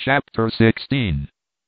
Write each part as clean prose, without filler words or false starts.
Chapter 16.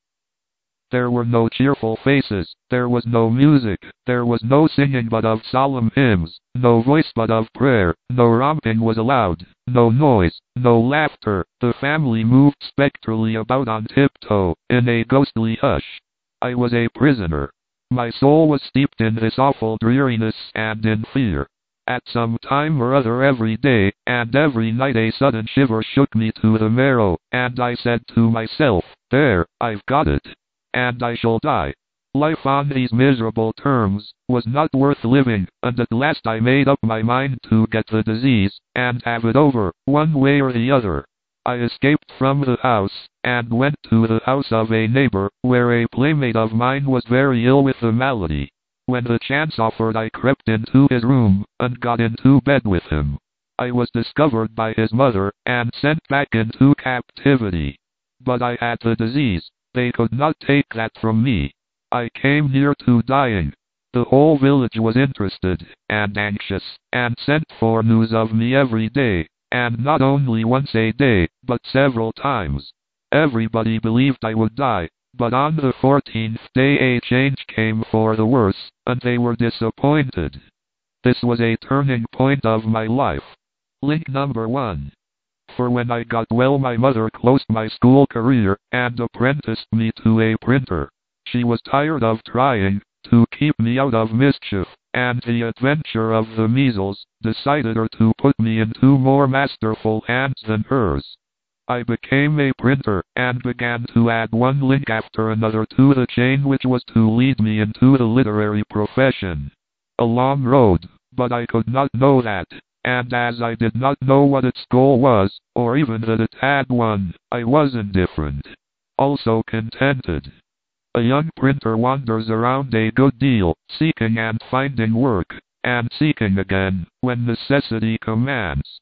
There were no cheerful faces, there was no music, there was no singing but of solemn hymns, no voice but of prayer, no romping was allowed, no noise, no laughter. The family moved spectrally about on tiptoe, in a ghostly hush. I was a prisoner. My soul was steeped in this awful dreariness and in fear. At some time or other every day, and every night a sudden shiver shook me to the marrow, and I said to myself, "There, I've got it. And I shall die." Life on these miserable terms was not worth living, and at last I made up my mind to get the disease, and have it over, one way or the other. I escaped from the house, and went to the house of a neighbor, where a playmate of mine was very ill with the malady. When the chance offered I crept into his room, and got into bed with him. I was discovered by his mother, and sent back into captivity. But I had the disease. They could not take that from me. I came near to dying. The whole village was interested, and anxious, and sent for news of me every day, and not only once a day, but several times. Everybody believed I would die. But on the 14th day a change came for the worse, and they were disappointed. This was a turning point of my life. Link number 1. For when I got well my mother closed my school career, and apprenticed me to a printer. She was tired of trying to keep me out of mischief, and the adventure of the measles decided her to put me into more masterful hands than hers. I became a printer, and began to add one link after another to the chain which was to lead me into the literary profession. A long road, but I could not know that, and as I did not know what its goal was, or even that it had one, I was indifferent. Also contented. A young printer wanders around a good deal, seeking and finding work, and seeking again, when necessity commands.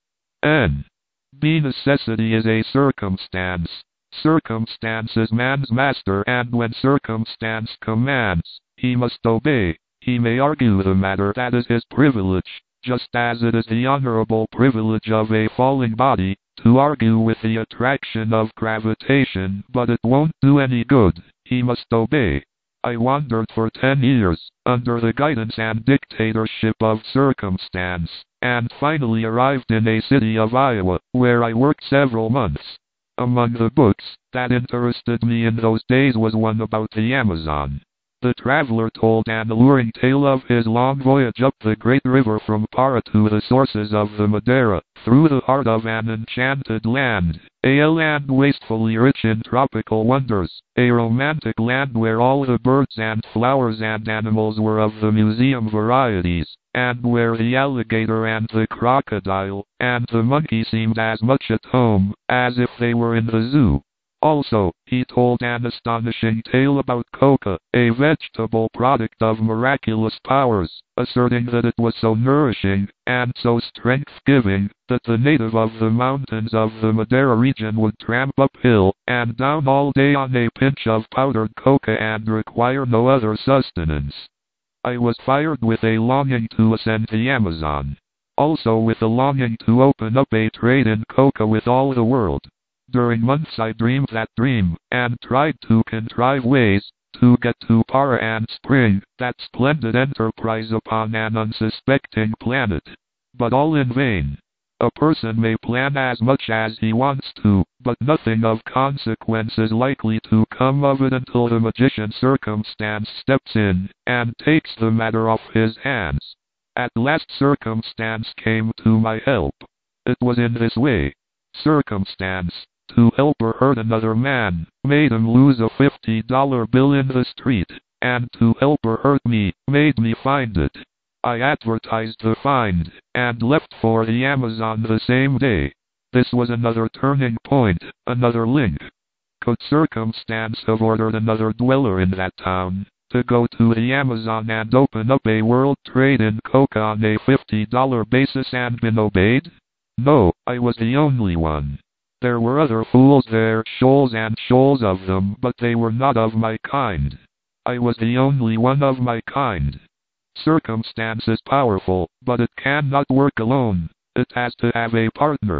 B. Necessity is a circumstance. Circumstance is man's master, and when circumstance commands, he must obey. He may argue the matter, that is his privilege, just as it is the honorable privilege of a falling body to argue with the attraction of gravitation, but it won't do any good. He must obey. I wandered for 10 years, under the guidance and dictatorship of circumstance, and finally arrived in a city of Iowa, where I worked several months. Among the books that interested me in those days was one about the Amazon. The traveler told an alluring tale of his long voyage up the great river from Para to the sources of the Madeira, through the heart of an enchanted land, a land wastefully rich in tropical wonders, a romantic land where all the birds and flowers and animals were of the museum varieties, and where the alligator and the crocodile and the monkey seemed as much at home as if they were in the zoo. Also, he told an astonishing tale about coca, a vegetable product of miraculous powers, asserting that it was so nourishing and so strength-giving that the native of the mountains of the Madeira region would tramp uphill and down all day on a pinch of powdered coca and require no other sustenance. I was fired with a longing to ascend the Amazon. Also with a longing to open up a trade in coca with all the world. During months I dreamed that dream, and tried to contrive ways to get to Para and spring that splendid enterprise upon an unsuspecting planet. But all in vain. A person may plan as much as he wants to, but nothing of consequence is likely to come of it until the magician circumstance steps in, and takes the matter off his hands. At last circumstance came to my help. It was in this way. Circumstance, to help her hurt another man, made him lose a $50 bill in the street, and to help her hurt me, made me find it. I advertised the find, and left for the Amazon the same day. This was another turning point, another link. Could circumstance have ordered another dweller in that town to go to the Amazon and open up a world trade in coca on a $50 basis and been obeyed? No, I was the only one. There were other fools there, shoals and shoals of them, but they were not of my kind. I was the only one of my kind. Circumstance is powerful, but it cannot work alone. It has to have a partner.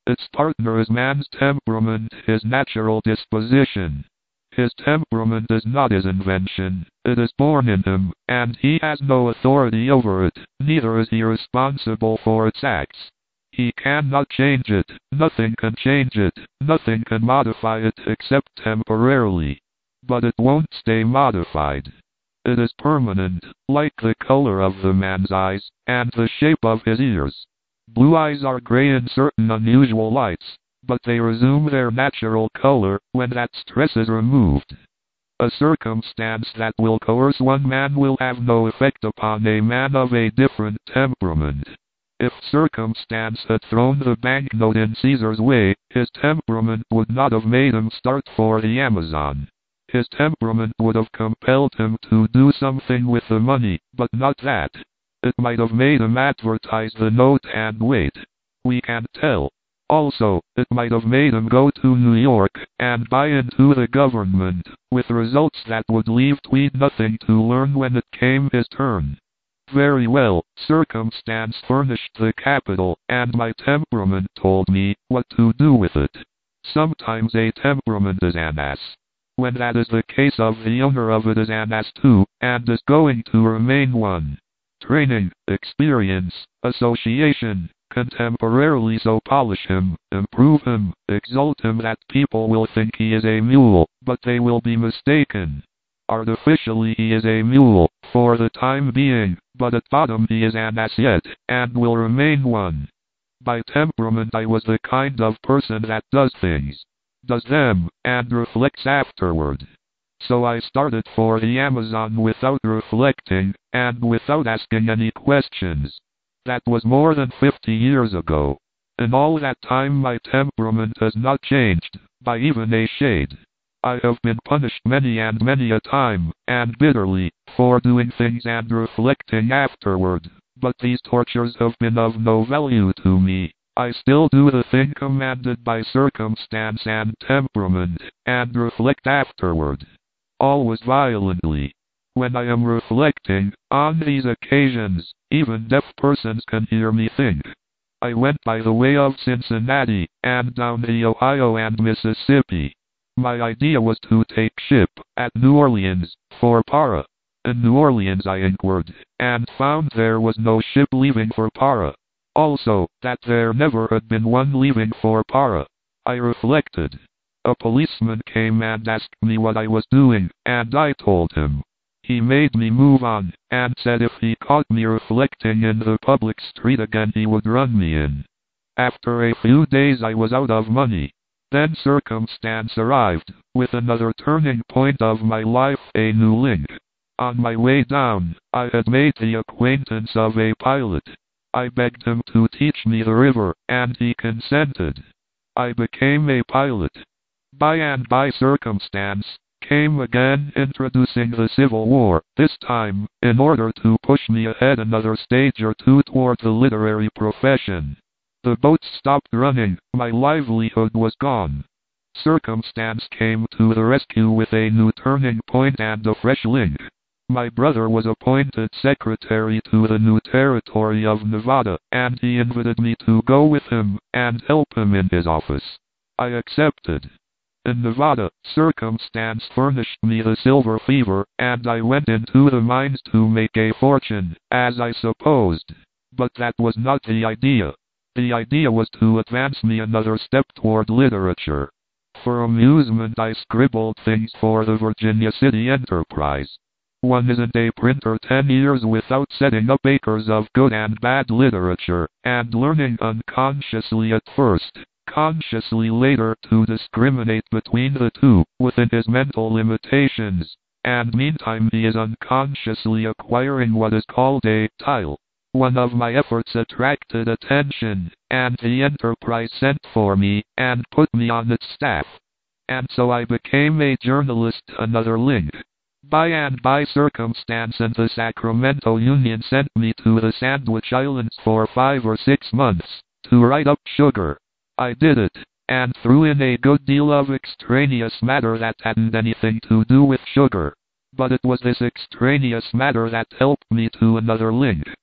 Its partner is man's temperament, his natural disposition. His temperament is not his invention, it is born in him, and he has no authority over it, neither is he responsible for its acts. He cannot change it, nothing can change it, nothing can modify it except temporarily. But it won't stay modified. It is permanent, like the color of the man's eyes, and the shape of his ears. Blue eyes are gray in certain unusual lights, but they resume their natural color when that stress is removed. A circumstance that will coerce one man will have no effect upon a man of a different temperament. If circumstance had thrown the banknote in Caesar's way, his temperament would not have made him start for the Amazon. His temperament would have compelled him to do something with the money, but not that. It might have made him advertise the note and wait. We can't tell. Also, it might have made him go to New York and buy into the government, with results that would leave Tweed nothing to learn when it came his turn. Very well, circumstance furnished the capital, and my temperament told me what to do with it. Sometimes a temperament is an ass. When that is the case of the owner of it is an ass too, and is going to remain one. Training, experience, association, can temporarily so polish him, improve him, exalt him that people will think he is a mule, but they will be mistaken. Artificially he is a mule, for the time being, but at bottom he is an ass yet, and will remain one. By temperament I was the kind of person that does things, does them, and reflects afterward. So I started for the Amazon without reflecting, and without asking any questions. That was more than 50 years ago. In all that time my temperament has not changed, by even a shade. I have been punished many and many a time, and bitterly, for doing things and reflecting afterward, but these tortures have been of no value to me. I still do the thing commanded by circumstance and temperament, and reflect afterward. Always violently. When I am reflecting, on these occasions, even deaf persons can hear me think. I went by the way of Cincinnati, and down the Ohio and Mississippi. My idea was to take ship, at New Orleans, for Para. In New Orleans I inquired, and found there was no ship leaving for Para. Also, that there never had been one leaving for Para. I reflected. A policeman came and asked me what I was doing, and I told him. He made me move on, and said if he caught me reflecting in the public street again he would run me in. After a few days I was out of money. Then circumstance arrived, with another turning point of my life, a new link. On my way down, I had made the acquaintance of a pilot. I begged him to teach me the river, and he consented. I became a pilot. By and by circumstance came again introducing the Civil War, this time, in order to push me ahead another stage or two toward the literary profession. The boats stopped running, my livelihood was gone. Circumstance came to the rescue with a new turning point and a fresh link. My brother was appointed secretary to the new territory of Nevada, and he invited me to go with him, and help him in his office. I accepted. In Nevada, circumstance furnished me the silver fever, and I went into the mines to make a fortune, as I supposed. But that was not the idea. The idea was to advance me another step toward literature. For amusement I scribbled things for the Virginia City Enterprise. One isn't a printer 10 years without setting up acres of good and bad literature, and learning unconsciously at first, consciously later, to discriminate between the two, within his mental limitations, and meantime he is unconsciously acquiring what is called a tile. One of my efforts attracted attention, and the Enterprise sent for me, and put me on its staff. And so I became a journalist, another link. By and by circumstance and the Sacramento Union sent me to the Sandwich Islands for 5 or 6 months, to write up sugar. I did it, and threw in a good deal of extraneous matter that hadn't anything to do with sugar. But it was this extraneous matter that helped me to another link.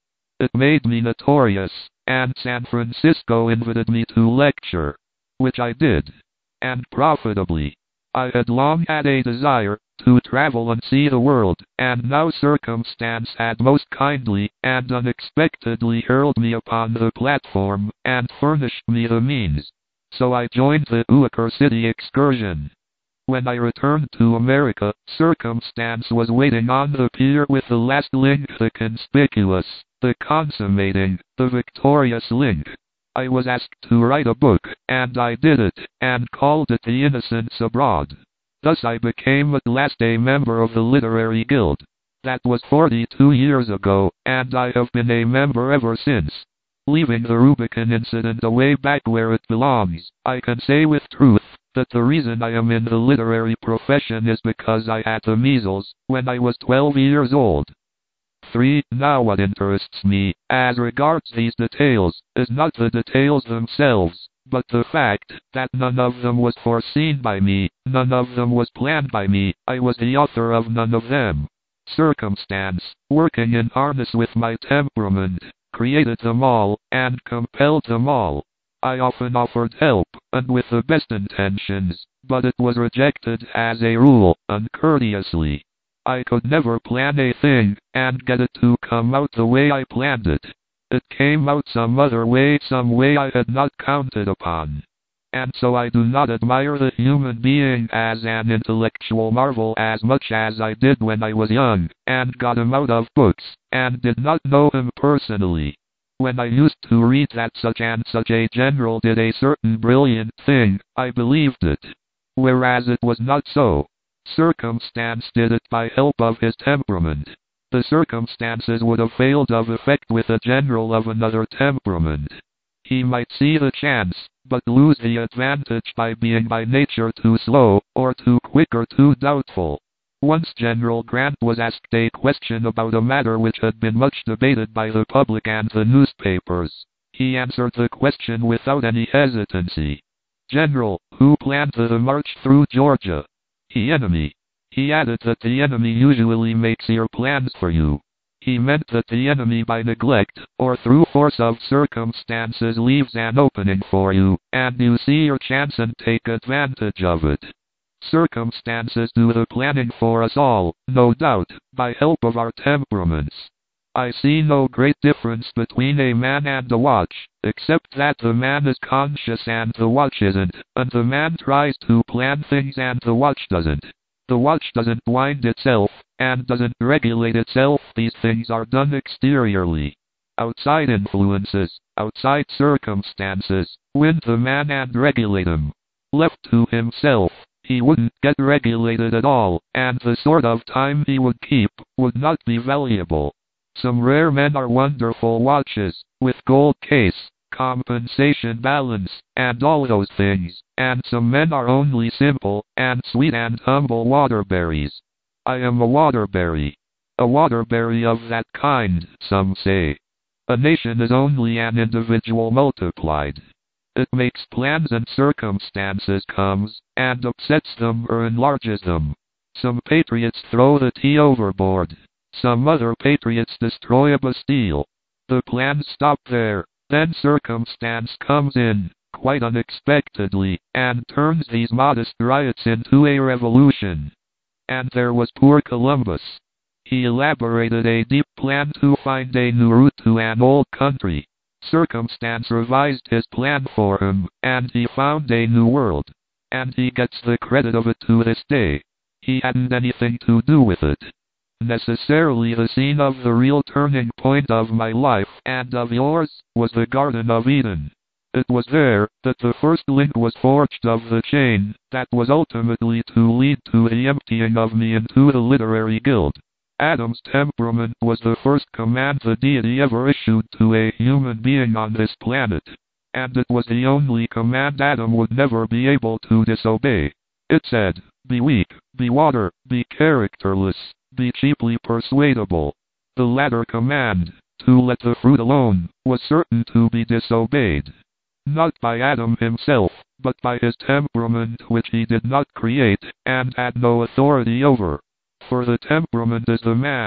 It made me notorious, and San Francisco invited me to lecture, which I did, and profitably. I had long had a desire to travel and see the world, and now circumstance had most kindly and unexpectedly hurled me upon the platform, and furnished me the means. So I joined the Uiker City excursion. When I returned to America, circumstance was waiting on the pier with the last link, the conspicuous, the consummating, the victorious link. I was asked to write a book, and I did it, and called it The Innocents Abroad. Thus I became at last a member of the Literary Guild. That was 42 years ago, and I have been a member ever since. Leaving the Rubicon incident away back where it belongs, I can say with truth that the reason I am in the literary profession is because I had the measles when I was 12 years old. 3. Now what interests me, as regards these details, is not the details themselves, but the fact that none of them was foreseen by me, none of them was planned by me, I was the author of none of them. Circumstance, working in harness with my temperament, created them all, and compelled them all. I often offered help, and with the best intentions, but it was rejected as a rule, uncourteously. I could never plan a thing, and get it to come out the way I planned it. It came out some other way, some way I had not counted upon. And so I do not admire the human being as an intellectual marvel as much as I did when I was young, and got him out of books, and did not know him personally. When I used to read that such and such a general did a certain brilliant thing, I believed it. Whereas it was not so. Circumstance did it by help of his temperament. The circumstances would have failed of effect with a general of another temperament. He might see the chance, but lose the advantage by being by nature too slow, or too quick, or too doubtful. Once General Grant was asked a question about a matter which had been much debated by the public and the newspapers. He answered the question without any hesitancy. General, who planned the march through Georgia? The enemy. He added that the enemy usually makes your plans for you. He meant that the enemy by neglect, or through force of circumstances leaves an opening for you, and you see your chance and take advantage of it. Circumstances do the planning for us all, no doubt, by help of our temperaments. I see no great difference between a man and a watch, except that the man is conscious and the watch isn't, and the man tries to plan things and the watch doesn't. The watch doesn't wind itself, and doesn't regulate itself. These things are done exteriorly. Outside influences, outside circumstances, win the man and regulate him. Left to himself, he wouldn't get regulated at all, and the sort of time he would keep would not be valuable. Some rare men are wonderful watches, with gold case, compensation balance, and all those things, and some men are only simple, and sweet and humble Waterburys. I am a Waterbury. A Waterbury of that kind, some say. A nation is only an individual multiplied. It makes plans and circumstances comes, and upsets them or enlarges them. Some patriots throw the tea overboard. Some other patriots destroy a Bastille. The plans stop there, then circumstance comes in, quite unexpectedly, and turns these modest riots into a revolution. And there was poor Columbus. He elaborated a deep plan to find a new route to an old country. Circumstance revised his plan for him, and he found a new world. And he gets the credit of it to this day. He hadn't anything to do with it. Necessarily the scene of the real turning point of my life, and of yours, was the Garden of Eden. It was there that the first link was forged of the chain that was ultimately to lead to the emptying of me into the Literary Guild. Adam's temperament was the first command the deity ever issued to a human being on this planet. And it was the only command Adam would never be able to disobey. It said, "Be weak, be water, be characterless, be cheaply persuadable." The latter command, to let the fruit alone, was certain to be disobeyed. Not by Adam himself, but by his temperament, which he did not create, and had no authority over. For the temperament is the man,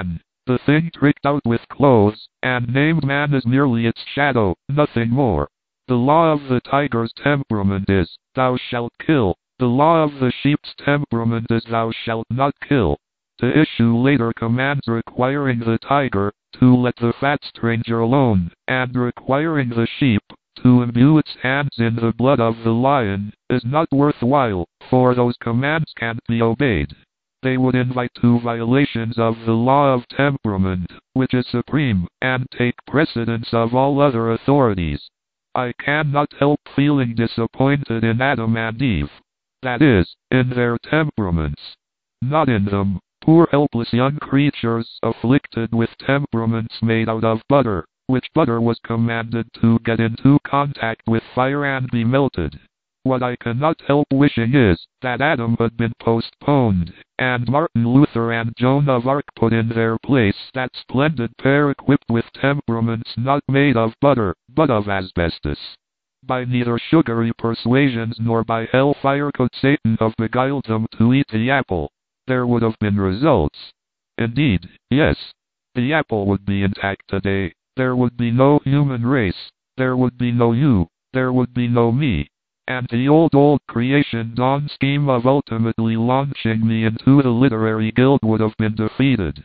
The thing tricked out with clothes, and named man is merely its shadow, nothing more. The law of the tiger's temperament is, thou shalt kill. The law of the sheep's temperament is, thou shalt not kill. To issue later commands requiring the tiger to let the fat stranger alone, and requiring the sheep to imbue its hands in the blood of the lion, is not worthwhile, for those commands can't be obeyed. They would invite to violations of the law of temperament, which is supreme, and take precedence of all other authorities. I cannot help feeling disappointed in Adam and Eve. That is, in their temperaments. Not in them, poor helpless young creatures afflicted with temperaments made out of butter, which butter was commanded to get into contact with fire and be melted. What I cannot help wishing is that Adam had been postponed, and Martin Luther and Joan of Arc put in their place that splendid pair equipped with temperaments not made of butter, but of asbestos. By neither sugary persuasions nor by hellfire could Satan have beguiled them to eat the apple. There would have been results. Indeed, yes. The apple would be intact today. There would be no human race. There would be no you. There would be no me. And the old creation dawn scheme of ultimately launching me into the literary guild would have been defeated.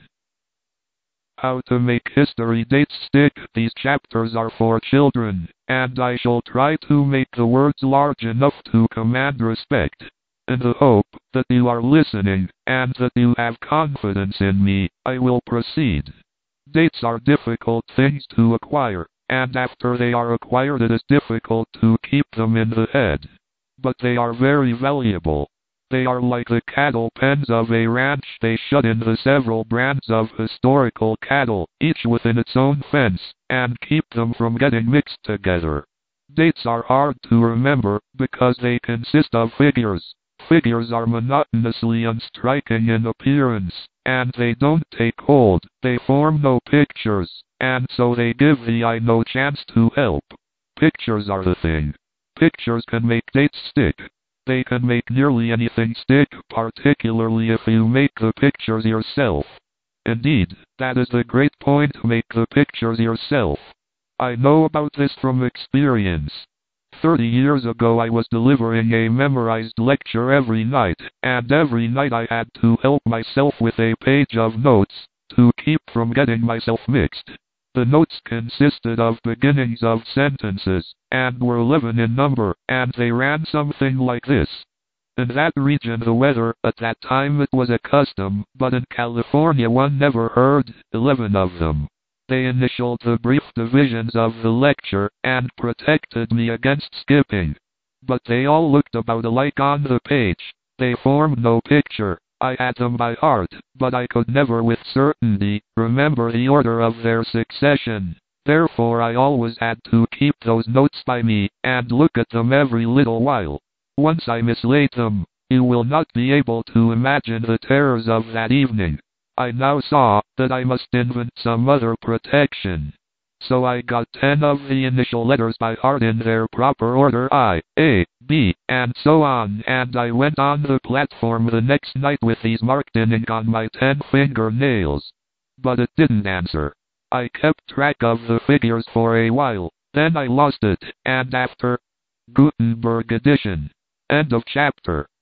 How to make history dates stick. These chapters are for children, and I shall try to make the words large enough to command respect. In the hope that you are listening, and that you have confidence in me, I will proceed. Dates are difficult things to acquire, and after they are acquired it is difficult to keep them in the head. But they are very valuable. They are like the cattle pens of a ranch. They shut in the several brands of historical cattle, each within its own fence, and keep them from getting mixed together. Dates are hard to remember, because they consist of figures. Figures are monotonously unstriking in appearance, and they don't take hold. They form no pictures, and so they give the eye no chance to help. Pictures are the thing. Pictures can make dates stick. They can make nearly anything stick, particularly if you make the pictures yourself. Indeed, that is the great point, make the pictures yourself. I know about this from experience. 30 years ago I was delivering a memorized lecture every night, and every night I had to help myself with a page of notes, to keep from getting myself mixed. The notes consisted of beginnings of sentences, and were 11 in number, and they ran something like this. In that region the weather, at that time it was a custom, but in California one never heard 11 of them. They initialed the brief divisions of the lecture, and protected me against skipping. But they all looked about alike on the page. They formed no picture. I had them by heart, but I could never with certainty remember the order of their succession. Therefore I always had to keep those notes by me, and look at them every little while. Once I mislaid them. You will not be able to imagine the terrors of that evening. I now saw that I must invent some other protection. So I got 10 of the initial letters by heart in their proper order, I, A, B, and so on, and I went on the platform the next night with these marked in ink on my 10 fingernails. But it didn't answer. I kept track of the figures for a while, then I lost it, and after Gutenberg edition. End of chapter.